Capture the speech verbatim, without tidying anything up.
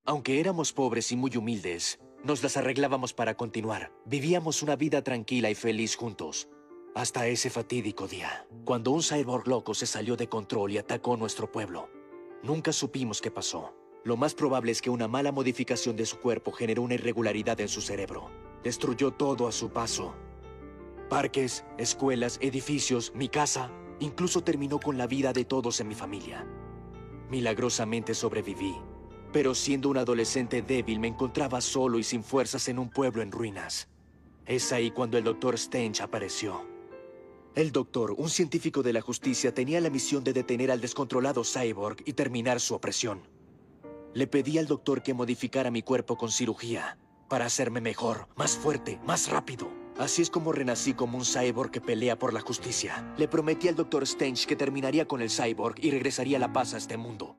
Aunque éramos pobres y muy humildes, nos las arreglábamos para continuar. Vivíamos una vida tranquila y feliz juntos. Hasta ese fatídico día, cuando un cyborg loco se salió de control y atacó nuestro pueblo. Nunca supimos qué pasó. Lo más probable es que una mala modificación de su cuerpo generó una irregularidad en su cerebro. Destruyó todo a su paso. Parques, escuelas, edificios, mi casa. Incluso terminó con la vida de todos en mi familia. Milagrosamente sobreviví. Pero siendo un adolescente débil me encontraba solo y sin fuerzas en un pueblo en ruinas. Es ahí cuando el doctor Stench apareció. El doctor, un científico de la justicia, tenía la misión de detener al descontrolado cyborg y terminar su opresión. Le pedí al doctor que modificara mi cuerpo con cirugía para hacerme mejor, más fuerte, más rápido. Así es como renací como un cyborg que pelea por la justicia. Le prometí al doctor Stench que terminaría con el cyborg y regresaría la paz a este mundo.